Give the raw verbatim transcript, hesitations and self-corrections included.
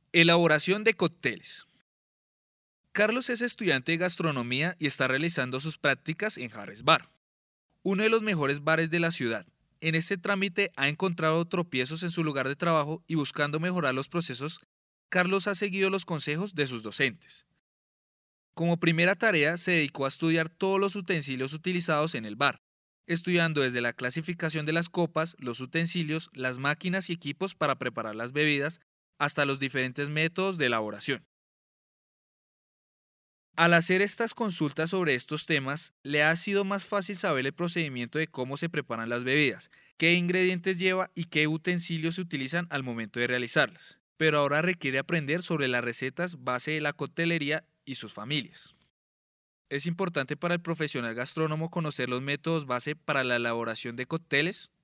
Elaboración de cócteles. Carlos es estudiante de gastronomía y está realizando sus prácticas en Harris Bar, uno de los mejores bares de la ciudad. En este trámite ha encontrado tropiezos en su lugar de trabajo y buscando mejorar los procesos, Carlos ha seguido los consejos de sus docentes. Como primera tarea se dedicó a estudiar todos los utensilios utilizados en el bar, estudiando desde la clasificación de las copas, los utensilios, las máquinas y equipos para preparar las bebidas, hasta los diferentes métodos de elaboración. Al hacer estas consultas sobre estos temas, le ha sido más fácil saber el procedimiento de cómo se preparan las bebidas, qué ingredientes lleva y qué utensilios se utilizan al momento de realizarlas. Pero ahora requiere aprender sobre las recetas base de la coctelería y sus familias. Es importante para el profesional gastrónomo conocer los métodos base para la elaboración de cócteles.